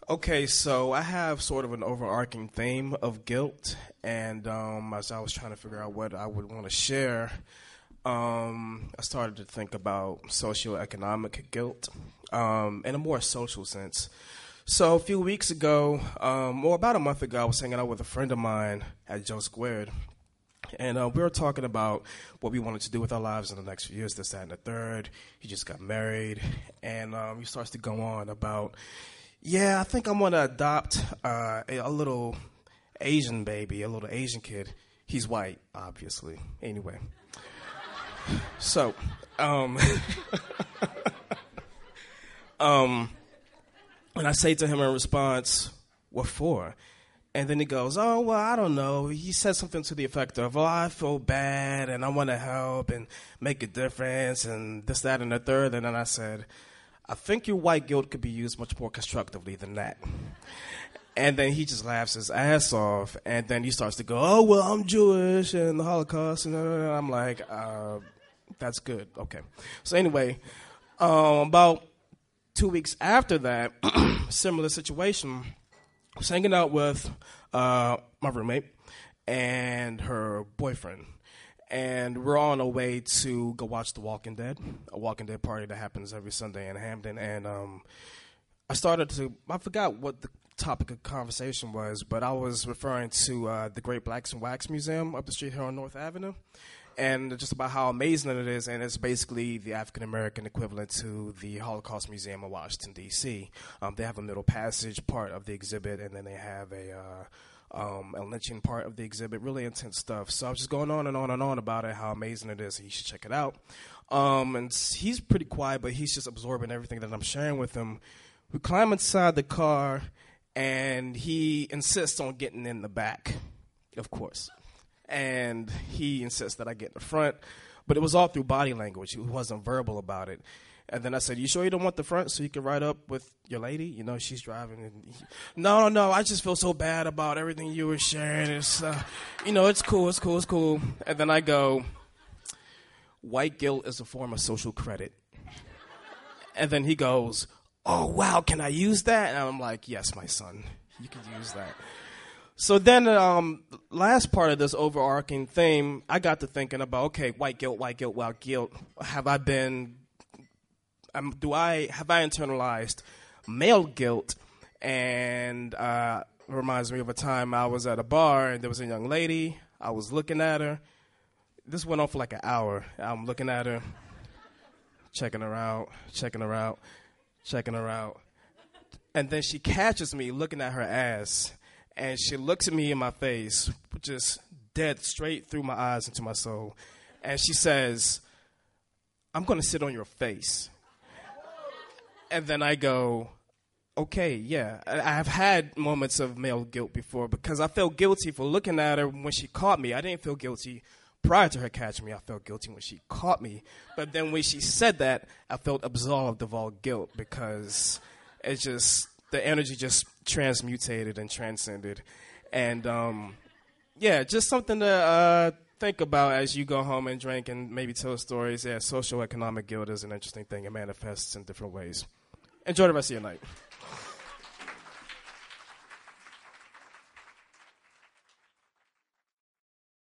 Okay, so I have sort of an overarching theme of guilt, and as I was trying to figure out what I would want to share, I started to think about socioeconomic guilt in a more social sense. So a few weeks ago, or about a month ago, I was hanging out with a friend of mine at Joe Squared, and we were talking about what we wanted to do with our lives in the next few years, this, that, and the third. He just got married, and he starts to go on about, yeah, I think I'm going to adopt a little Asian baby, a little Asian kid. He's white, obviously. Anyway. So, and I say to him in response, what for? And then he goes, oh, well, I don't know. He said something to the effect of, oh, I feel bad and I want to help and make a difference and this, that, and the third. And then I said, I think your white guilt could be used much more constructively than that. And then he just laughs his ass off. And then he starts to go, oh, well, I'm Jewish and the Holocaust. And I'm like, that's good. Okay. So anyway, about 2 weeks after that, similar situation, I was hanging out with my roommate and her boyfriend. And we're on our way to go watch The Walking Dead, a Walking Dead party that happens every Sunday in Hampton. And I forgot what the topic of conversation was, but I was referring to the Great Blacks and Wax Museum up the street here on North Avenue. And just about how amazing it is, and it's basically the African-American equivalent to the Holocaust Museum in Washington, D.C. They have a middle passage part of the exhibit, and then they have a lynching part of the exhibit, really intense stuff. So I was just going on and on and on about it, how amazing it is, and you should check it out. And he's pretty quiet, but he's just absorbing everything that I'm sharing with him. We climb inside the car, and he insists on getting in the back, of course. And he insists that I get in the front, but it was all through body language. He wasn't verbal about it. And then I said, you sure you don't want the front so you can ride up with your lady? You know, she's driving. And no, I just feel so bad about everything you were sharing. It's, it's cool. And then I go, white guilt is a form of social credit. And then he goes, oh, wow, can I use that? And I'm like, yes, my son, you can use that. So then last part of this overarching theme, I got to thinking about, okay, white guilt. Have I internalized male guilt? And it reminds me of a time I was at a bar and there was a young lady. I was looking at her. This went on for like an hour. I'm looking at her, checking her out. And then she catches me looking at her ass. And she looks at me in my face, just dead straight through my eyes into my soul. And she says, I'm going to sit on your face. And then I go, okay, yeah. I've had moments of male guilt before because I felt guilty for looking at her when she caught me. I didn't feel guilty prior to her catching me. I felt guilty when she caught me. But then when she said that, I felt absolved of all guilt because it's just, the energy just transmutated and transcended. And, just something to think about as you go home and drink and maybe tell stories. Yeah, socioeconomic guilt is an interesting thing. It manifests in different ways. Enjoy the rest of your night.